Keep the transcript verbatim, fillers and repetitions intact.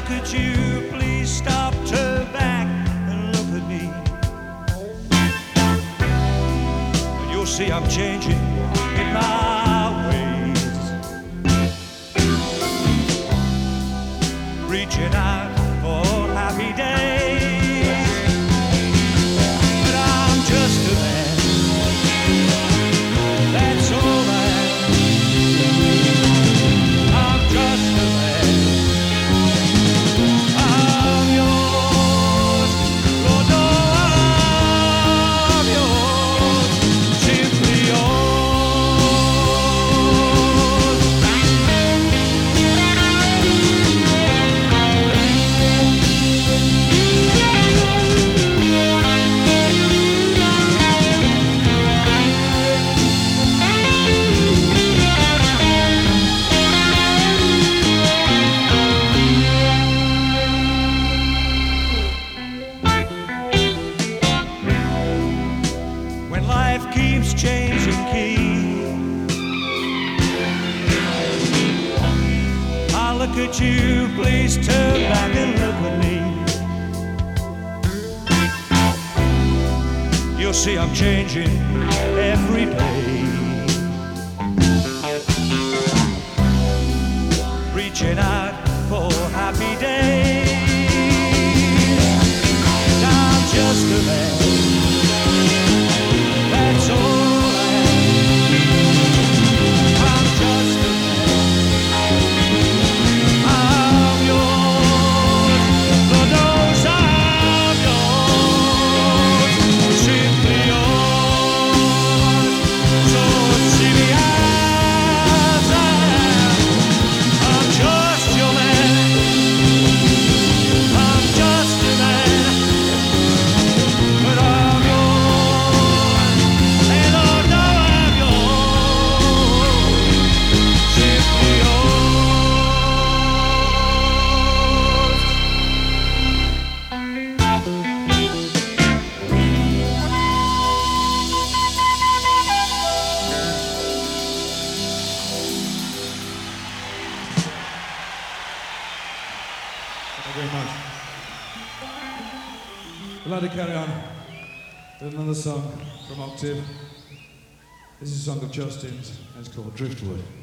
look at you, please stop, turn back and look at me. You'll see I'm changing in my ways, reaching out for happy days. But I'm just a man, that's all I am. I'm just a man, I'm yours, Lord, no, I'm yours, simply yours. When life keeps changing key, I look at you, please turn back and look at me. You'll see I'm changing every day, reaching out for happy days. I'm just a man, that's all I am. I'm just a man, I'm yours, Lord knows I'm yours, simply yours. So see me as I am. I'm just your man, I'm just a man, but I'm yours, and Lord know I'm yours, simply yours. Thank you very much. We'd like to carry on with another song from Octave. This is a song of Justin's, and it's called Driftwood.